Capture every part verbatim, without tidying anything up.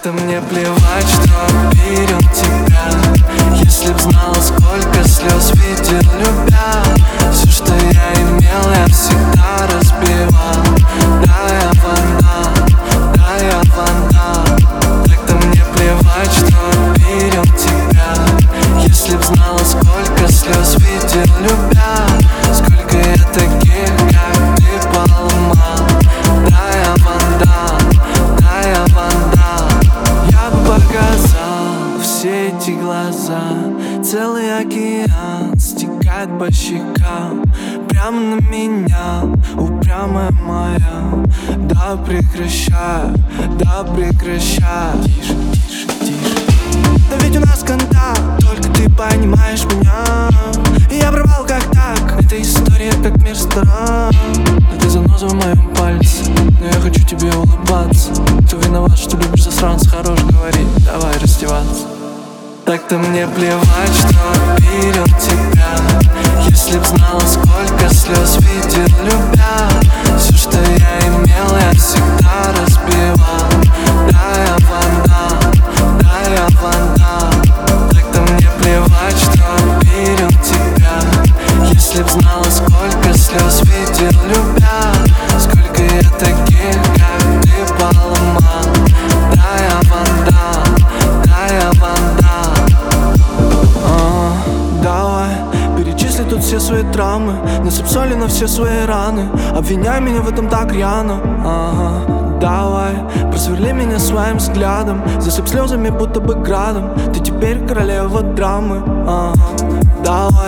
Так-то мне плевать, что обидел тебя. Если б знала, сколько слез видел, любя. Все, что я имел, я всегда разбивал. Да, я фанат, да, я фанат. Так-то мне плевать, что обидел тебя. Если б знала, сколько слез видел, любя. Сколько я таких, как ты, поломал. Да, я вандал, да, я вандал. Я бы показал все эти глаза. Целый океан стекает по щекам. Прямо на меня, упрямая моя. Да прекращай, да прекращай. Тише, тише, тише. Да ведь у нас контакт, только ты понимаешь меня. И я провал как так, эта история как мир сторон. Да ты заноза в моем пальце, но я хочу тебе улыбаться. Кто виноват, что любишь засранца, хорош говорить, давай раздеваться. Так-то мне плевать, что обидел тебя. Если б знала, сколько слез видел, любя. Все, что я имел, я всегда разбивал. Да, я фанат, да, я фанат. Так-то мне плевать, что обидел тебя. Если б знала, сколько слез видел, любя. Сколько я таких, как ты, поломал. Да, я вандал, да, я вандал. а, Давай, перечисли тут все свои травмы. Насыпь соли на все свои раны. Обвиняй меня в этом так рьяно. Ага, давай, просверли меня своим взглядом. Засыпь слезами, будто бы градом. Ты теперь королева драмы. Ага, давай,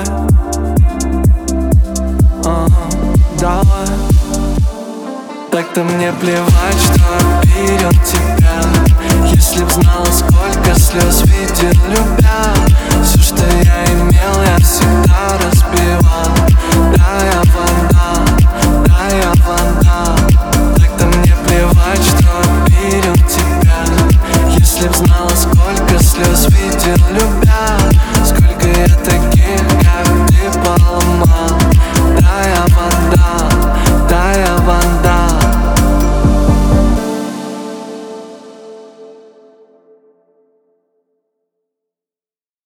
ага, давай. Так-то мне плевать, что обидел тебя. Если б знала, сколько слез видел, любя. Все, что я имел, я всегда разбивал. Да, я фанат.